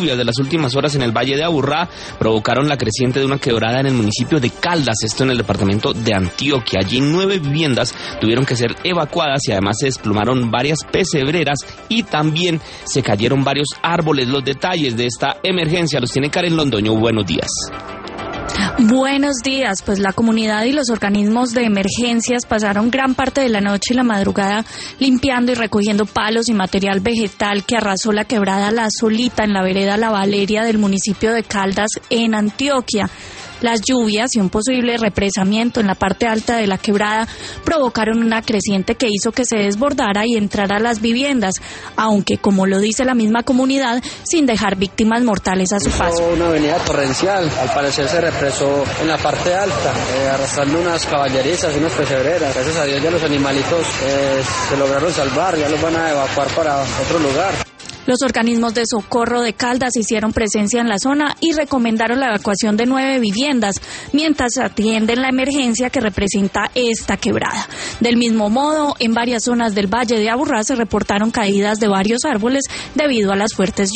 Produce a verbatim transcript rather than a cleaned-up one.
lluvias de las últimas horas en el Valle de Aburrá provocaron la creciente de una quebrada en el municipio de Caldas, esto en el departamento de Antioquia. Allí nueve viviendas tuvieron que ser evacuadas y además se desplomaron varias pesebreras y también se cayeron varios árboles. Los detalles de esta emergencia los tiene Karen Londoño. Buenos días. Buenos días, pues la comunidad y los organismos de emergencias pasaron gran parte de la noche y la madrugada limpiando y recogiendo palos y material vegetal que arrasó la quebrada La Solita en la vereda La Valeria del municipio de Caldas en Antioquia. Las lluvias y un posible represamiento en la parte alta de la quebrada provocaron una creciente que hizo que se desbordara y entrara a las viviendas, aunque, como lo dice la misma comunidad, sin dejar víctimas mortales a su paso. Una avenida torrencial, al parecer se represó en la parte alta, eh, arrastrando unas caballerizas y unas pesebreras. Gracias a Dios ya los animalitos eh, se lograron salvar, ya los van a evacuar para otro lugar. Los organismos de socorro de Caldas hicieron presencia en la zona y recomendaron la evacuación de nueve viviendas, mientras atienden la emergencia que representa esta quebrada. Del mismo modo, en varias zonas del Valle de Aburrá se reportaron caídas de varios árboles debido a las fuertes lluvias.